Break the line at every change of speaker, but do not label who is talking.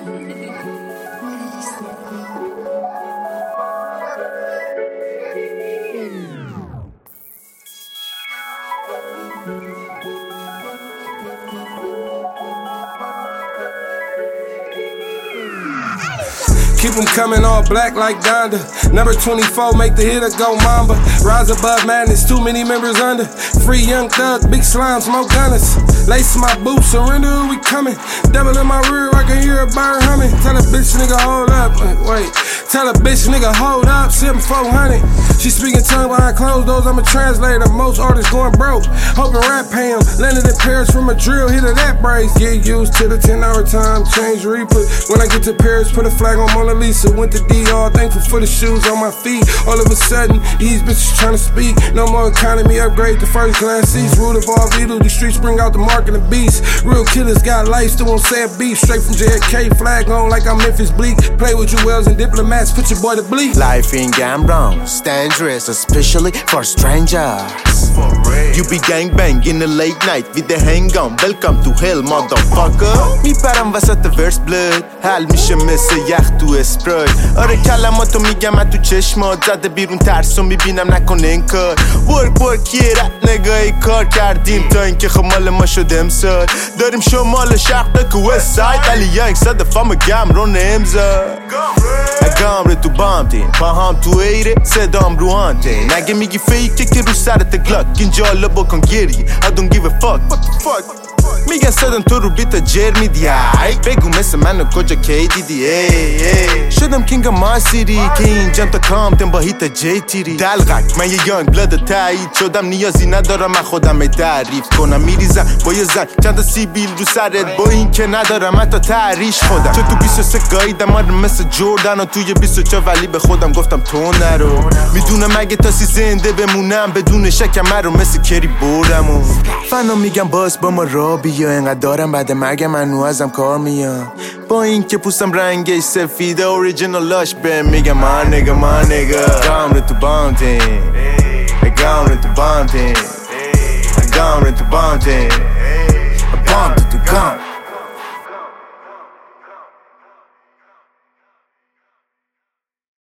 Keep them coming all black like Donda. Number 24, make the hitter go Mamba. Rise above madness, too many members under. Free young thug, big slime, smoke gunners. Lace my boots, surrender, we coming. Devil in my rear, I can hear a bird humming. Tell a bitch nigga hold up, wait. Tell a bitch nigga hold up, 7400. She speaking tongue behind closed doors, I'm a translator. Most artists going broke, hoping rap pay 'em. Landed in Paris from a drill, hit of that brace. Get used to the 10-hour time, change reaper. When I get to Paris, put a flag on Mona Lisa. Went to DR, thankful for the shoes on my feet. All of a sudden, these bitches trying to speak. No more economy, upgrade to first class seats. Root of all evil, the streets bring out the mark and the beast. Real killers got life, still won't say a beef. Straight from JFK, flag on like I'm Memphis Bleak. Play with your wells and diplomats, put your boy to bleed.
Life in Gambron is dangerous, especially for strangers. You be gangbang in the late night with the hang-on. Welcome to hell motherfucker. میپرم وسط ورس بلد حل میشه مثل یخ تو اسپرای. آره کلماتو میگم من تو چشمات زده بیرون ترسو میبینم نکن انکار. ورک یه رد نگاهی کار کردیم تا اینکه خب مال ما شد امسال. داریم شمال شرق که وست ساید ولی یک صد فام گمرون امضا. اگامره تو بامتین پاهم تو ایره صدام رو هانتین. اگه میگی فیکه که رو سرت گلاک اینجا حالا بکن گریه. I don't give a fuck. What the fuck? میگن صدم تو رو بیتا جر میدی. بگو مثل منو کجا کی دیدی. شدم کینگ ما سیری که اینجام تا کامتن با هیتا جی تیری. دلغک من یه یانگ بلد تایید شدم نیازی ندارم من خودم تعریف کنم. میریزم با یه زن چند تا سیبیل رو سرت با این که ندارم حتی تعریش خودم. چه تو 23 گاییدم آره مثل جوردن و توی 24 ولی به خودم گفتم تو نرو. میدونم اگه تاسی زنده بمونم بدون شکم رو مثل کری بردم و فنا میگم باز با ما را بیا. اینقدر دارم بعد مرگم منو ازم کار میام. با این که پوستم رنگش سفیده اوریجینال لاش بهم میگم ما نگا گامره تو بامتین گامره تو بامتین گامره تو بامتین بامتین تو گام.